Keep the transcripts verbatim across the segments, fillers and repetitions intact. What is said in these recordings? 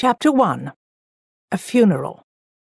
Chapter one. A Funeral.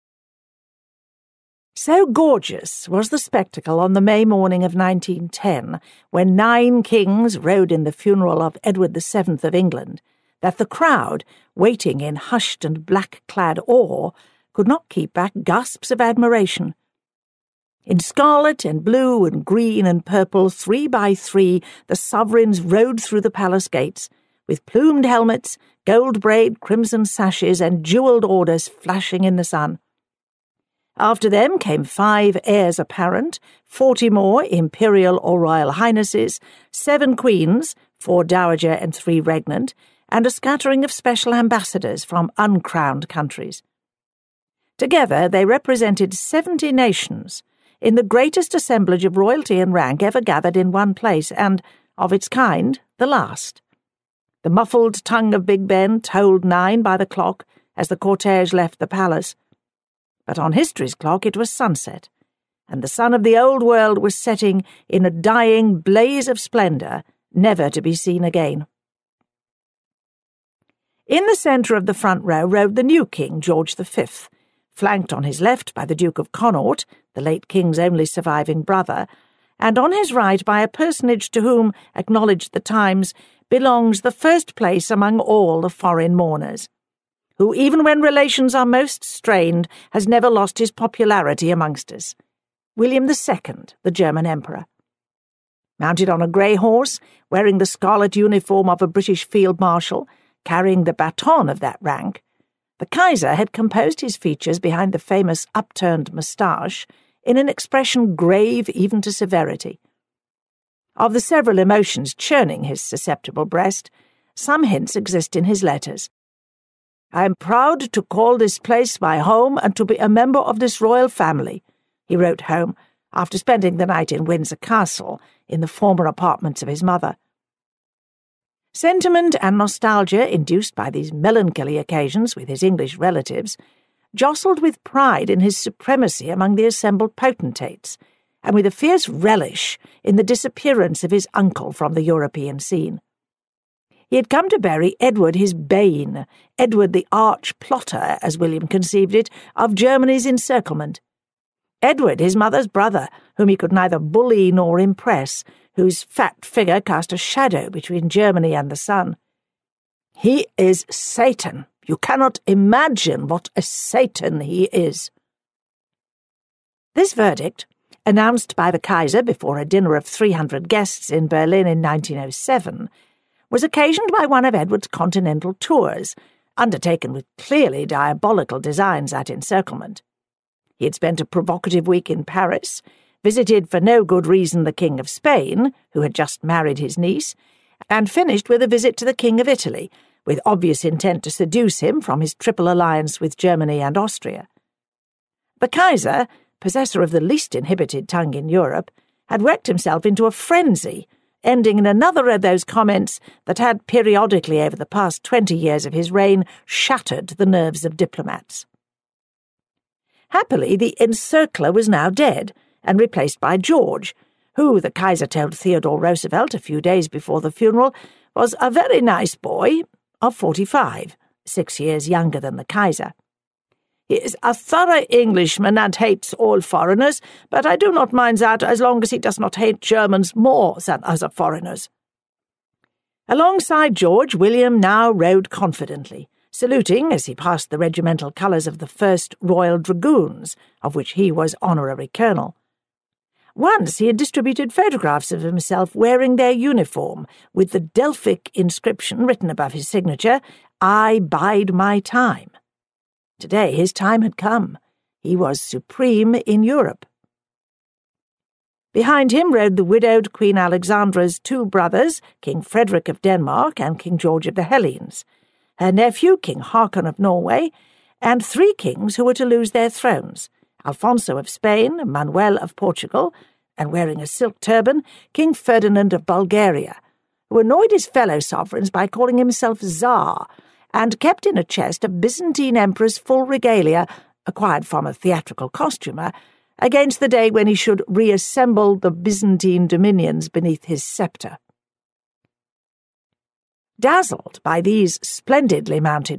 So gorgeous was the spectacle on the May morning of nineteen ten, when nine kings rode in the funeral of Edward the Seventh of England, that the crowd, waiting in hushed and black-clad awe, could not keep back gasps of admiration. In scarlet and blue and green and purple, three by three, the sovereigns rode through the palace gates, with plumed helmets, gold-braid crimson sashes, and jewelled orders flashing in the sun. After them came five heirs apparent, forty more imperial or royal highnesses, seven queens, four dowager and three regnant, and a scattering of special ambassadors from uncrowned countries. Together they represented seventy nations, in the greatest assemblage of royalty and rank ever gathered in one place, and, of its kind, the last. The muffled tongue of Big Ben tolled nine by the clock as the cortege left the palace. But on history's clock it was sunset, and the sun of the old world was setting in a dying blaze of splendour, never to be seen again. In the centre of the front row rode the new king, George the Fifth, flanked on his left by the Duke of Connaught, the late king's only surviving brother, and on his right by a personage to whom, acknowledged the Times, belongs the first place among all the foreign mourners, who, even when relations are most strained, has never lost his popularity amongst us, William the Second, the German Emperor. Mounted on a grey horse, wearing the scarlet uniform of a British field marshal, carrying the baton of that rank, the Kaiser had composed his features behind the famous upturned moustache in an expression grave even to severity. Of the several emotions churning his susceptible breast, some hints exist in his letters. "I am proud to call this place my home and to be a member of this royal family," he wrote home after spending the night in Windsor Castle, in the former apartments of his mother. Sentiment and nostalgia induced by these melancholy occasions with his English relatives jostled with pride in his supremacy among the assembled potentates, and with a fierce relish in the disappearance of his uncle from the European scene. He had come to bury Edward his bane, Edward the arch-plotter, as William conceived it, of Germany's encirclement. Edward, his mother's brother, whom he could neither bully nor impress, whose fat figure cast a shadow between Germany and the sun. "He is Satan. You cannot imagine what a Satan he is." This verdict, announced by the Kaiser before a dinner of three hundred guests in Berlin in nineteen oh seven, was occasioned by one of Edward's continental tours, undertaken with clearly diabolical designs at encirclement. He had spent a provocative week in Paris, visited for no good reason the King of Spain, who had just married his niece, and finished with a visit to the King of Italy, with obvious intent to seduce him from his triple alliance with Germany and Austria. The Kaiser, possessor of the least inhibited tongue in Europe, had worked himself into a frenzy, ending in another of those comments that had periodically over the past twenty years of his reign shattered the nerves of diplomats. Happily, the encircler was now dead, and replaced by George, who, the Kaiser told Theodore Roosevelt a few days before the funeral, was a very nice boy of forty-five, six years younger than the Kaiser. "He is a thorough Englishman and hates all foreigners, but I do not mind that as long as he does not hate Germans more than other foreigners." Alongside George, William now rode confidently, saluting as he passed the regimental colours of the First Royal Dragoons, of which he was honorary colonel. Once he had distributed photographs of himself wearing their uniform, with the Delphic inscription written above his signature, "I bide my time." Today his time had come. He was supreme in Europe. Behind him rode the widowed Queen Alexandra's two brothers, King Frederick of Denmark and King George of the Hellenes, her nephew, King Haakon of Norway, and three kings who were to lose their thrones, Alfonso of Spain, Manuel of Portugal, and wearing a silk turban, King Ferdinand of Bulgaria, who annoyed his fellow sovereigns by calling himself Tsar, and kept in a chest a Byzantine emperor's full regalia, acquired from a theatrical costumer, against the day when he should reassemble the Byzantine dominions beneath his sceptre. Dazzled by these splendidly mounted